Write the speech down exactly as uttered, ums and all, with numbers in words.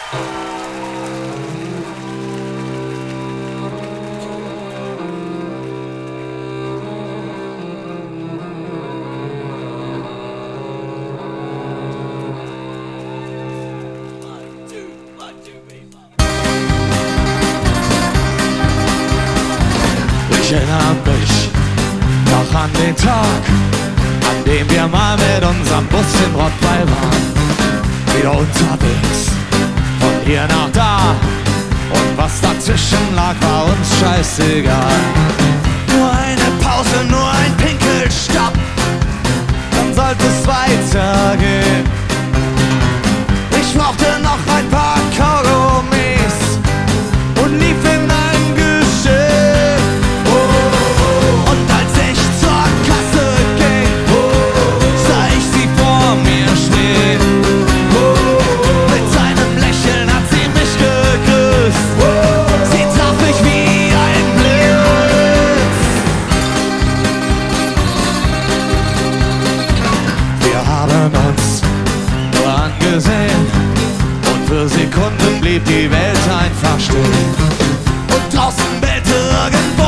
Ich erinnere mich noch an den Tag, an dem wir mal mit unserem Bus in Rottweil waren. Wieder unterwegs, von hier nach da. Und was dazwischen lag, war uns scheißegal. Nur eine Pause, nur ein Pinkelstopp, dann sollte es weitergehen. Ich brauchte noch ein paar Kaugummis und lief in ein Geschäft. Und als ich zur Kasse ging, sah ich sie vor mir stehen. Mit seinem Lächeln hat sie mich gegrüßt. Sie traf mich wie ein Blitz. Wir haben uns nur angesehen und für Sekunden blieb die Welt einfach still. Und draußen bellte irgendwo